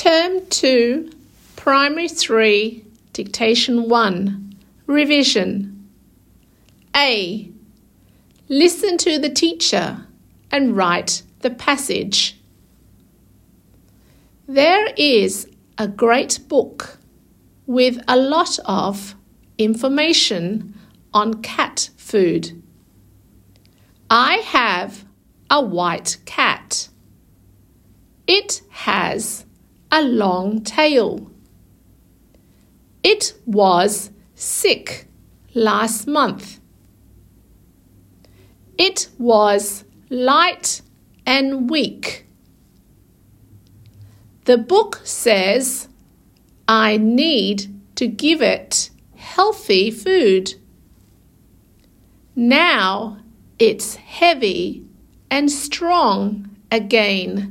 Term 2, Primary 3, Dictation 1, Revision. A. Listen to the teacher and write the passage. There is a great book with a lot of information on cat food. I have a white cat. It has a long tail. It was sick last month. It was light and weak. The book says I need to give it healthy food. Now it's heavy and strong again.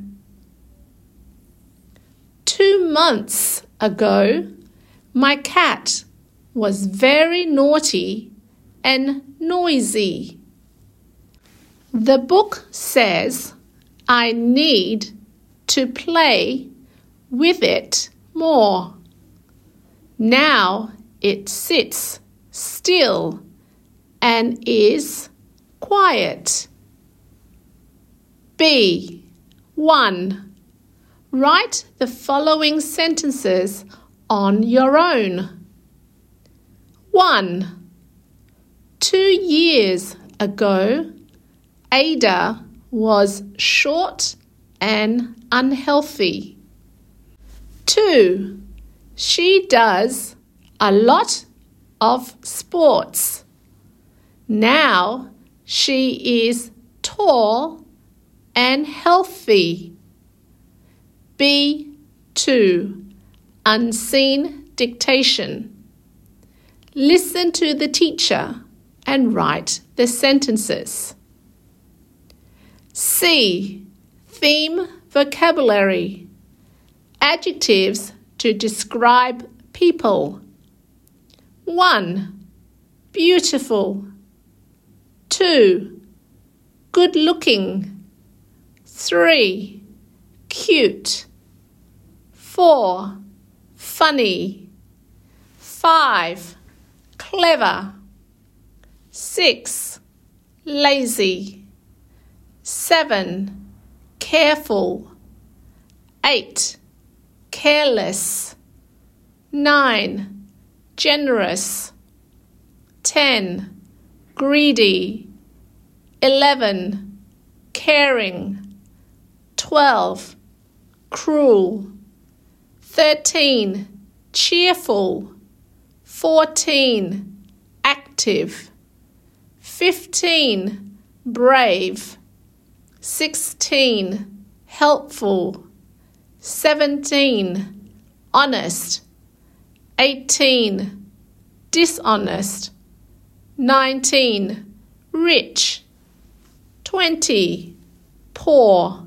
2 months ago, my cat was very naughty and noisy. The book says I need to play with it more. Now it sits still and is quiet. B. 1. Write the following sentences on your own. 1. 2 years ago, Ada was short and unhealthy. 2. She does a lot of sports. Now she is tall and healthy. B. 2. Unseen dictation. Listen to the teacher and write the sentences. C. Theme vocabulary. Adjectives to describe people. 1. Beautiful. 2. Good looking. 3. Cute. 4. Funny. 5. Clever. 6. Lazy. 7. Careful. 8. Careless. 9. Generous. 10. Greedy. 11. Caring. 12. Cruel. 13. Cheerful. 14. Active. 15. Brave. 16. Helpful. 17. Honest. 18. Dishonest. 19. Rich. 20. Poor.